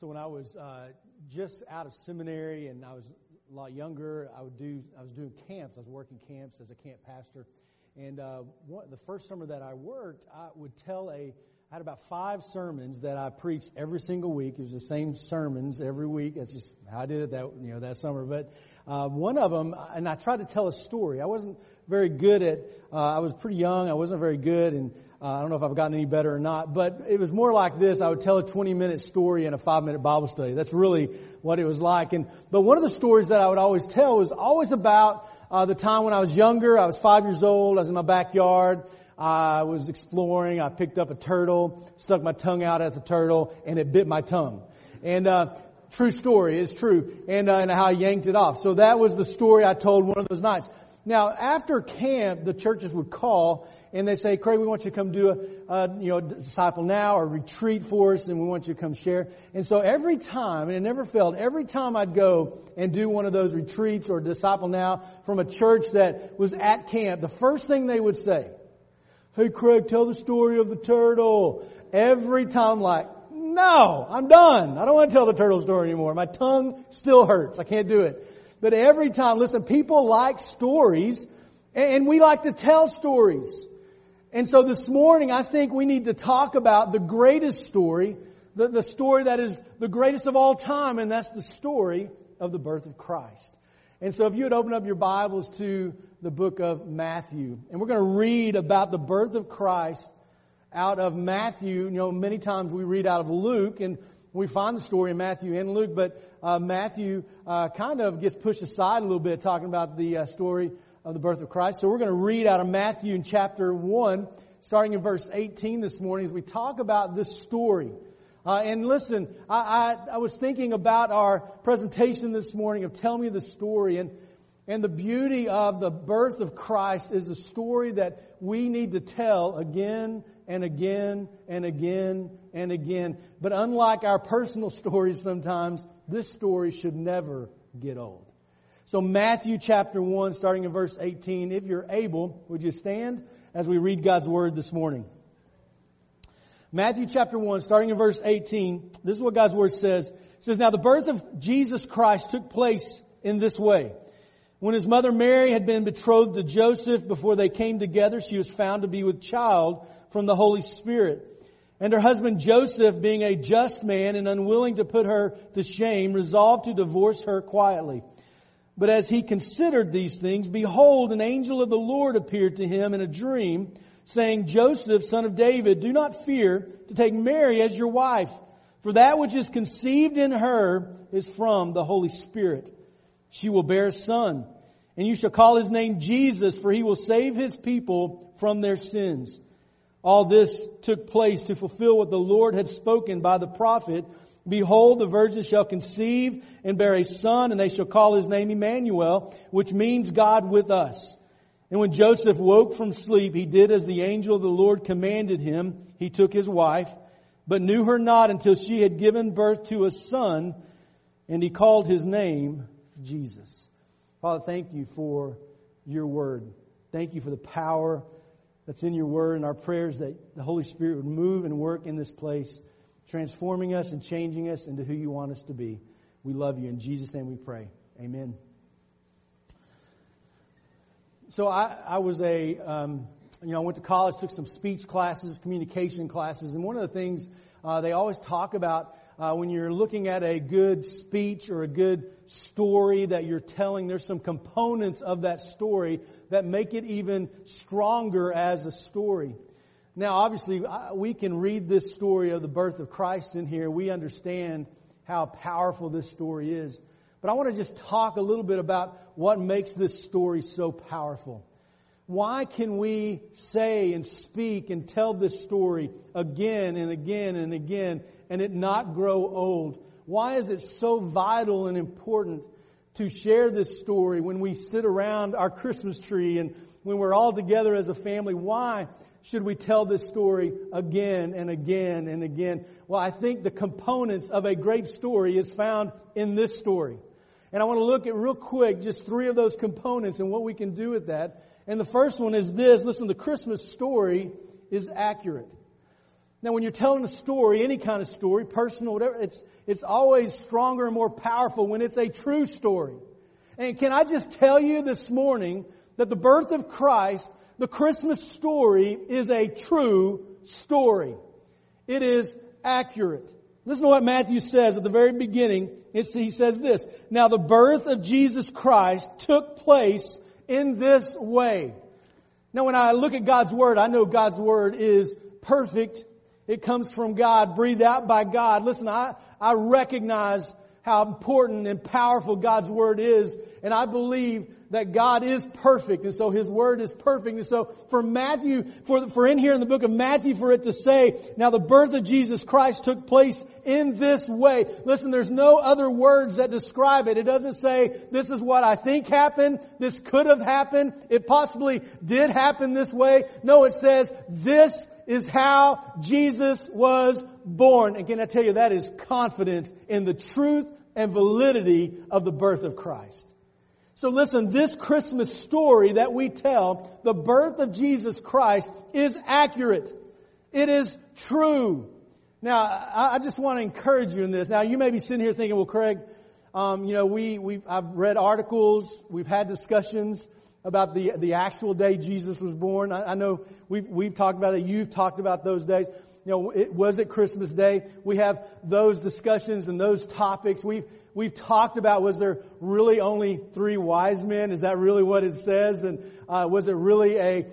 So when I was just out of seminary and I was a lot younger, I was doing camps. I was working camps as a camp pastor. And the first summer that I worked, I had about 5 sermons that I preached every single week. It was the same sermons every week. That's just how I did it that summer. But one of them, and I tried to tell a story. I wasn't very good at, I was pretty young. I wasn't very good, and I don't know if I've gotten any better or not. But it was more like this. I would tell a 20-minute story in a 5-minute Bible study. That's really what it was like. But one of the stories that I would always tell was always about the time when I was younger. I was 5 years old. I was in my backyard. I was exploring. I picked up a turtle, stuck my tongue out at the turtle, and it bit my tongue. And true story, it's true. And how I yanked it off. So that was the story I told one of those nights. Now, after camp, the churches would call and they say, "Craig, we want you to come do a Disciple Now or retreat for us, and we want you to come share." And so every time, and it never failed, every time I'd go and do one of those retreats or Disciple Now from a church that was at camp, the first thing they would say, "Hey, Craig, tell the story of the turtle." Every time, like, no, I'm done. I don't want to tell the turtle story anymore. My tongue still hurts. I can't do it. But every time, listen, people like stories, and we like to tell stories. And so this morning, I think we need to talk about the greatest story, the story that is the greatest of all time, and that's the story of the birth of Christ. And so if you would open up your Bibles to the book of Matthew, and we're going to read about the birth of Christ out of Matthew. Many times we read out of Luke, and we find the story in Matthew and Luke, but Matthew kind of gets pushed aside a little bit, talking about the story of the birth of Christ. So we're going to read out of Matthew in chapter 1, starting in verse 18 this morning, as we talk about this story. And listen, I was thinking about our presentation this morning of Tell Me the Story, and the beauty of the birth of Christ is a story that we need to tell again and again and again and again. But unlike our personal stories sometimes, this story should never get old. So Matthew chapter 1, starting in verse 18, if you're able, would you stand as we read God's Word this morning? Matthew chapter 1, starting in verse 18, this is what God's Word says. It says, "Now the birth of Jesus Christ took place in this way. When His mother Mary had been betrothed to Joseph, before they came together, she was found to be with child from the Holy Spirit. And her husband Joseph, being a just man and unwilling to put her to shame, resolved to divorce her quietly. But as he considered these things, behold, an angel of the Lord appeared to him in a dream, saying, 'Joseph, son of David, do not fear to take Mary as your wife, for that which is conceived in her is from the Holy Spirit. She will bear a son, and you shall call his name Jesus, for he will save his people from their sins.' All this took place to fulfill what the Lord had spoken by the prophet. 'Behold, the virgin shall conceive and bear a son, and they shall call his name Emmanuel,' which means God with us. And when Joseph woke from sleep, he did as the angel of the Lord commanded him. He took his wife, but knew her not until she had given birth to a son, and he called his name Jesus." Father, thank you for your word. Thank you for the power that's in your word, and our prayers that the Holy Spirit would move and work in this place, transforming us and changing us into who you want us to be. We love you. In Jesus' name we pray. Amen. So I was I went to college, took some speech classes, communication classes, and one of the things they always talk about when you're looking at a good speech or a good story that you're telling, there's some components of that story that make it even stronger as a story. Now, obviously, we can read this story of the birth of Christ in here. We understand how powerful this story is. But I want to just talk a little bit about what makes this story so powerful. Why can we say and speak and tell this story again and again and again and it not grow old? Why is it so vital and important to share this story when we sit around our Christmas tree and when we're all together as a family? Why should we tell this story again and again and again? Well, I think the components of a great story is found in this story. And I want to look at real quick just 3 of those components and what we can do with that. And the first one is this. Listen, the Christmas story is accurate. Now, when you're telling a story, any kind of story, personal, whatever, it's always stronger and more powerful when it's a true story. And can I just tell you this morning that the birth of Christ, the Christmas story, is a true story. It is accurate. Listen to what Matthew says at the very beginning. He says this, "Now the birth of Jesus Christ took place in this way." Now when I look at God's Word, I know God's Word is perfect. It comes from God, breathed out by God. Listen, I recognize how important and powerful God's Word is. And I believe that God is perfect. And so His Word is perfect. And so for Matthew, for in here in the book of Matthew, for it to say, "Now the birth of Jesus Christ took place in this way." Listen, there's no other words that describe it. It doesn't say, "This is what I think happened. This could have happened. It possibly did happen this way." No, it says, "This is how Jesus was born." And can I tell you, that is confidence in the truth and validity of the birth of Christ. So listen, this Christmas story that we tell, the birth of Jesus Christ, is accurate. It is true. Now, I just want to encourage you in this. Now, you may be sitting here thinking, "Well, Craig, I've read articles, we've had discussions about the actual day Jesus was born." I know we've talked about it. You've talked about those days. Was it Christmas Day? We have those discussions and those topics. We've talked about, was there really only 3 wise men? Is that really what it says? And was it really a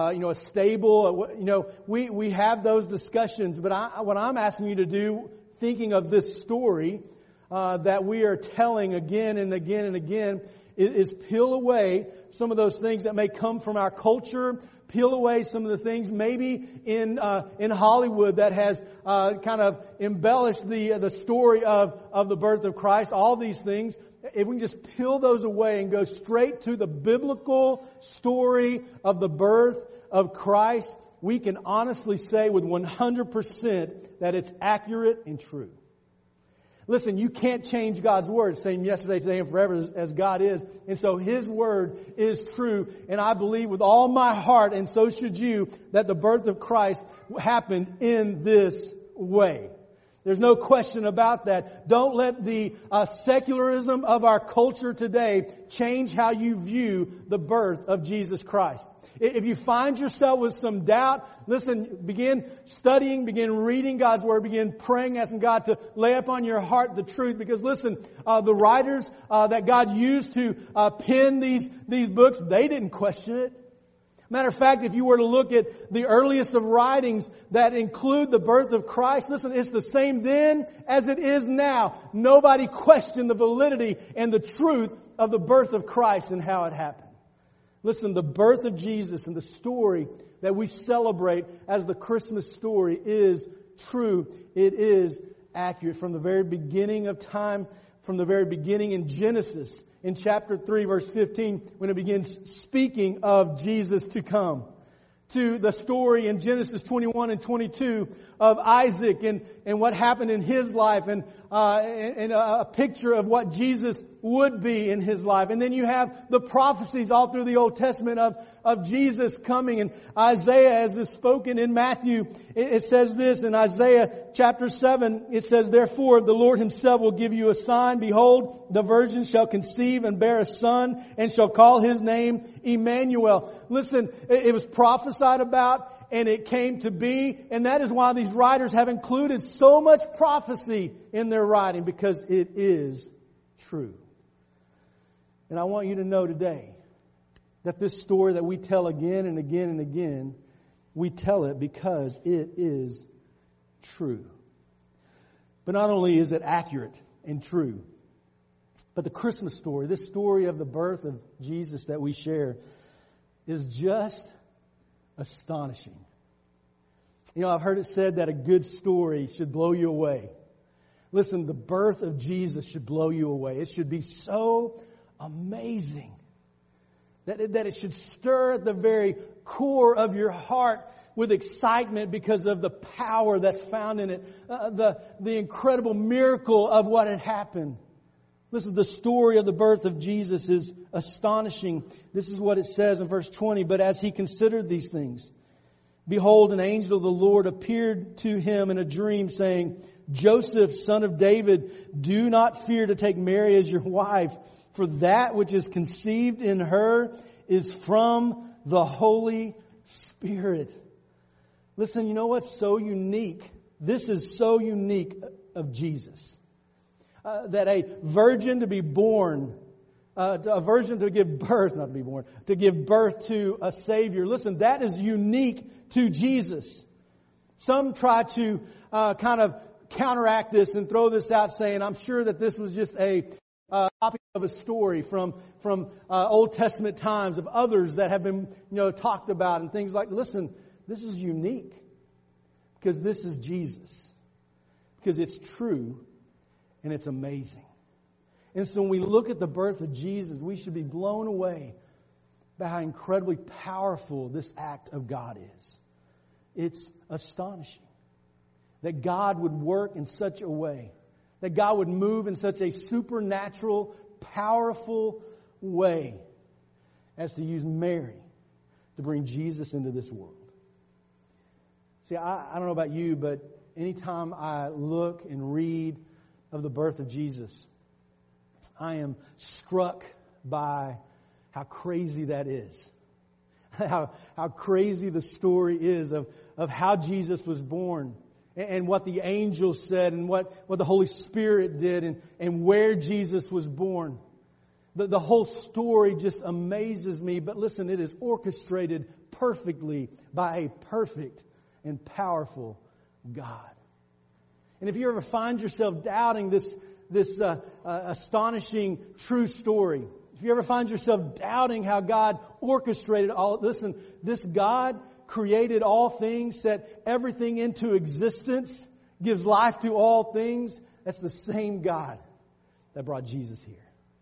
stable? We have those discussions. But what I'm asking you to do, thinking of this story that we are telling again and again and again, is peel away some of those things that may come from our culture. Peel away some of the things maybe in Hollywood that has kind of embellished the story of the birth of Christ. All these things, if we can just peel those away and go straight to the biblical story of the birth of Christ, we can honestly say with 100% that it's accurate and true. Listen, you can't change God's Word. It's the same yesterday, today, and forever as God is. And so His Word is true. And I believe with all my heart, and so should you, that the birth of Christ happened in this way. There's no question about that. Don't let the secularism of our culture today change how you view the birth of Jesus Christ. If you find yourself with some doubt, listen, begin studying, begin reading God's Word, begin praying, asking God to lay upon your heart the truth. Because listen, the writers that God used to pen these books, they didn't question it. Matter of fact, if you were to look at the earliest of writings that include the birth of Christ, listen, it's the same then as it is now. Nobody questioned the validity and the truth of the birth of Christ and how it happened. Listen, the birth of Jesus and the story that we celebrate as the Christmas story is true. It is accurate. From the very beginning of time, from the very beginning in Genesis, in chapter 3, verse 15, when it begins speaking of Jesus to come, to the story in Genesis 21 and 22 of Isaac and what happened in his life and a picture of what Jesus would be in his life. And then you have the prophecies all through the Old Testament of Jesus coming. And Isaiah, as is spoken in Matthew, it says this in Isaiah chapter 7, it says, "Therefore the Lord Himself will give you a sign. Behold, the virgin shall conceive and bear a son and shall call His name Emmanuel." Listen, it was prophesied about and it came to be. And that is why these writers have included so much prophecy in their writing, because it is true. And I want you to know today that this story that we tell again and again and again, we tell it because it is true. But not only is it accurate and true, but the Christmas story, this story of the birth of Jesus that we share, is just astonishing. I've heard it said that a good story should blow you away. Listen, the birth of Jesus should blow you away. It should be so amazing that it should stir at the very core of your heart with excitement because of the power that's found in it, the incredible miracle of what had happened. Listen, the story of the birth of Jesus is astonishing. This is what it says in verse 20. "But as He considered these things, Behold, an angel of the Lord appeared to him in a dream, saying, Joseph, son of David, do not fear to take Mary as your wife, for that which is conceived in her is from the Holy Spirit. Listen, you know what's so unique? This is so unique of Jesus. That a virgin to be born, a virgin to give birth, not to be born, to give birth to a Savior. Listen, that is unique to Jesus. Some try to kind of counteract this and throw this out saying, I'm sure that this was just a copy of a story from Old Testament times of others that have been, talked about and things like, listen, this is unique because this is Jesus. Because it's true and it's amazing. And so when we look at the birth of Jesus, we should be blown away by how incredibly powerful this act of God is. It's astonishing that God would work in such a way, that God would move in such a supernatural, powerful way as to use Mary to bring Jesus into this world. See, I don't know about you, but anytime I look and read of the birth of Jesus, I am struck by how crazy that is. How crazy the story is of how Jesus was born and what the angels said and what the Holy Spirit did and where Jesus was born. The whole story just amazes me. But listen, it is orchestrated perfectly by a perfect and powerful God. And if you ever find yourself doubting this astonishing true story, if you ever find yourself doubting how God orchestrated all, listen, this God created all things, set everything into existence, gives life to all things. That's the same God that brought Jesus here.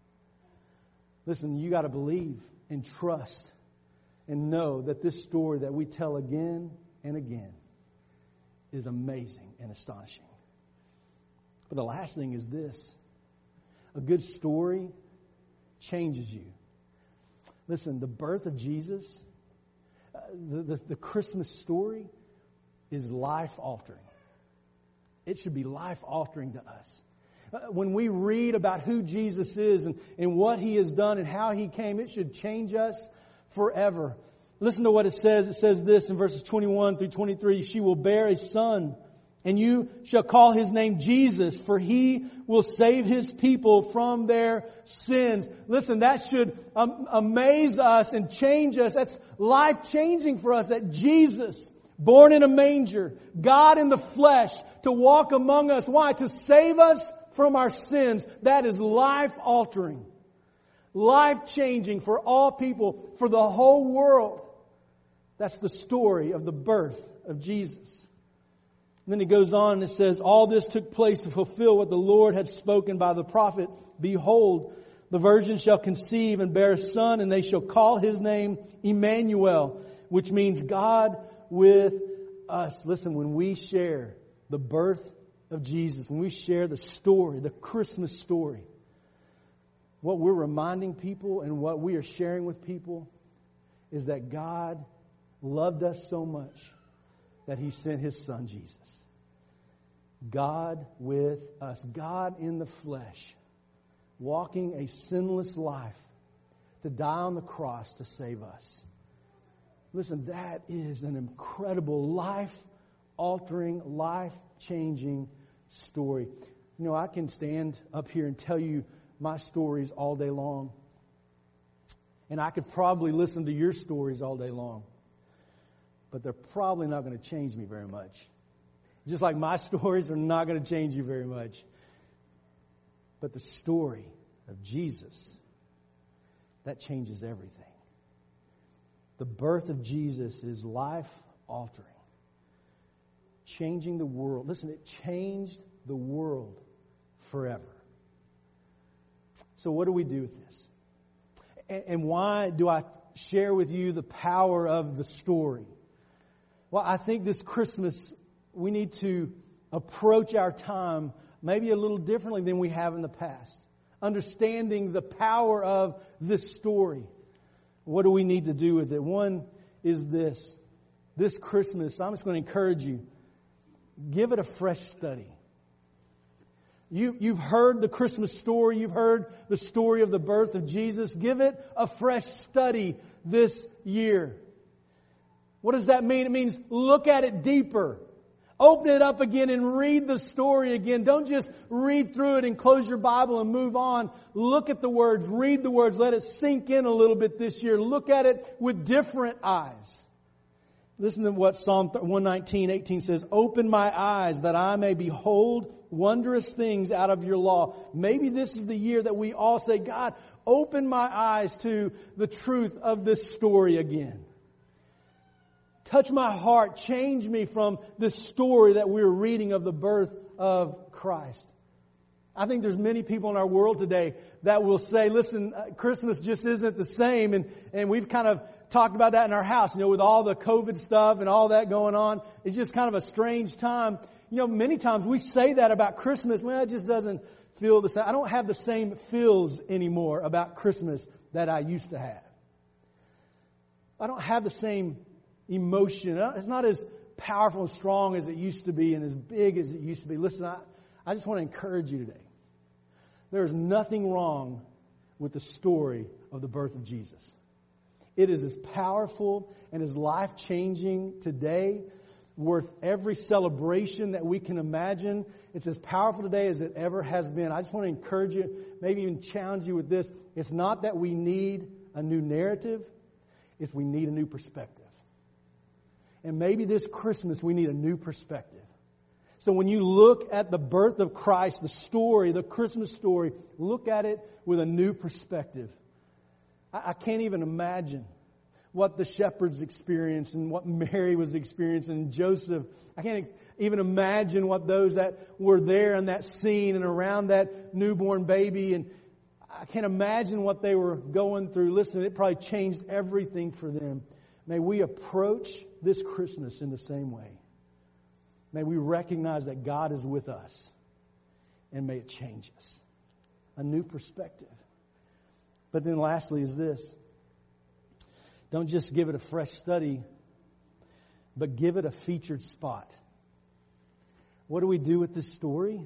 Listen, you got to believe and trust and know that this story that we tell again and again is amazing and astonishing. But the last thing is this. A good story changes you. Listen, the birth of Jesus, the Christmas story is life-altering. It should be life-altering to us. When we read about who Jesus is and what He has done and how He came, it should change us forever. Listen to what it says. It says this in verses 21 through 23. She will bear a son, and you shall call His name Jesus, for He will save His people from their sins. Listen, that should amaze us and change us. That's life-changing for us, that Jesus, born in a manger, God in the flesh, to walk among us. Why? To save us from our sins. That is life-altering, life-changing for all people, for the whole world. That's the story of the birth of Jesus. And then it goes on and it says, all this took place to fulfill what the Lord had spoken by the prophet. Behold, the virgin shall conceive and bear a son, and they shall call His name Emmanuel, which means God with us. Listen, when we share the birth of Jesus, when we share the story, the Christmas story, what we're reminding people and what we are sharing with people is that God loved us so much that He sent His Son Jesus. God with us. God in the flesh. Walking a sinless life to die on the cross to save us. Listen, that is an incredible life-altering, life-changing story. You know, I can stand up here and tell you my stories all day long. And I could probably listen to your stories all day long. But they're probably not going to change me very much. Just like my stories are not going to change you very much. But the story of Jesus, that changes everything. The birth of Jesus is life-altering. Changing the world. Listen, it changed the world forever. So what do we do with this? And why do I share with you the power of the story? Well, I think this Christmas, we need to approach our time maybe a little differently than we have in the past. Understanding the power of this story. What do we need to do with it? One is this. this Christmas, I'm just going to encourage you, give it a fresh study. You've heard the Christmas story. You've heard the story of the birth of Jesus. Give it a fresh study this year. What does that mean? It means look at it deeper. Open it up again and read the story again. Don't just read through it and close your Bible and move on. Look at the words. Read the words. Let it sink in a little bit this year. Look at it with different eyes. Listen to what Psalm 119:18 says. Open my eyes that I may behold wondrous things out of your law. Maybe this is the year that we all say, God, open my eyes to the truth of this story again. Touch my heart. Change me from this story that we're reading of the birth of Christ. I think there's many people in our world today that will say, listen, Christmas just isn't the same. And we've kind of talked about that in our house, with all the COVID stuff and all that going on. It's just kind of a strange time. Many times we say that about Christmas. Well, it just doesn't feel the same. I don't have the same feels anymore about Christmas that I used to have. I don't have the same emotion. It's not as powerful and strong as it used to be and as big as it used to be. Listen, I just want to encourage you today. There is nothing wrong with the story of the birth of Jesus. It is as powerful and as life-changing today, worth every celebration that we can imagine. It's as powerful today as it ever has been. I just want to encourage you, maybe even challenge you with this. It's not that we need a new narrative. It's we need a new perspective. And maybe this Christmas we need a new perspective. So when you look at the birth of Christ, the story, the Christmas story, look at it with a new perspective. I can't even imagine what the shepherds experienced and what Mary was experiencing and Joseph. I can't even imagine what those that were there in that scene and around that newborn baby. And I can't imagine what they were going through. Listen, it probably changed everything for them. May we approach this Christmas in the same way. May we recognize that God is with us. And may it change us. A new perspective. But then lastly is this. Don't just give it a fresh study, but give it a featured spot. What do we do with this story?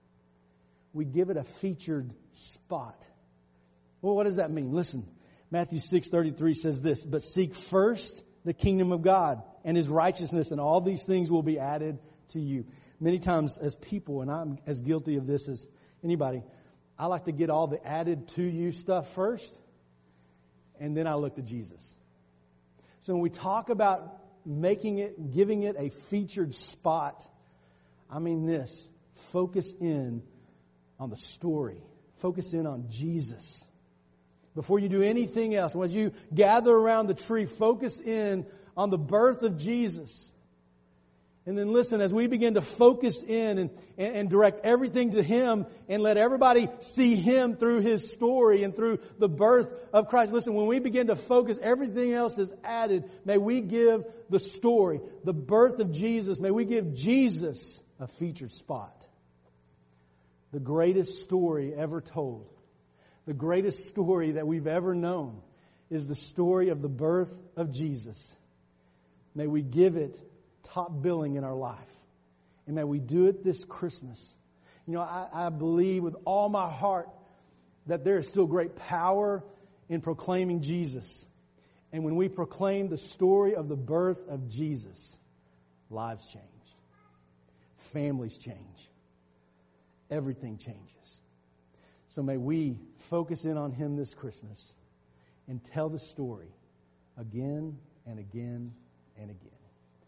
We give it a featured spot. Well, what does that mean? Listen, Matthew 6:33 says this, but seek first the kingdom of God and His righteousness, and all these things will be added to you. Many times as people, and I'm as guilty of this as anybody, I like to get all the added to you stuff first, and then I look to Jesus. So when we talk about giving it a featured spot, I mean this, focus in on the story. Focus in on Jesus. Before you do anything else, as you gather around the tree, focus in on the birth of Jesus. And then listen, as we begin to focus in and direct everything to Him and let everybody see Him through His story and through the birth of Christ. Listen, when we begin to focus, everything else is added. May we give the story, the birth of Jesus, may we give Jesus a featured spot. The greatest story ever told, the greatest story that we've ever known is the story of the birth of Jesus. May we give it top billing in our life. And may we do it this Christmas. I believe with all my heart that there is still great power in proclaiming Jesus. And when we proclaim the story of the birth of Jesus, lives change. Families change. Everything changes. So may we focus in on Him this Christmas and tell the story again and again and again.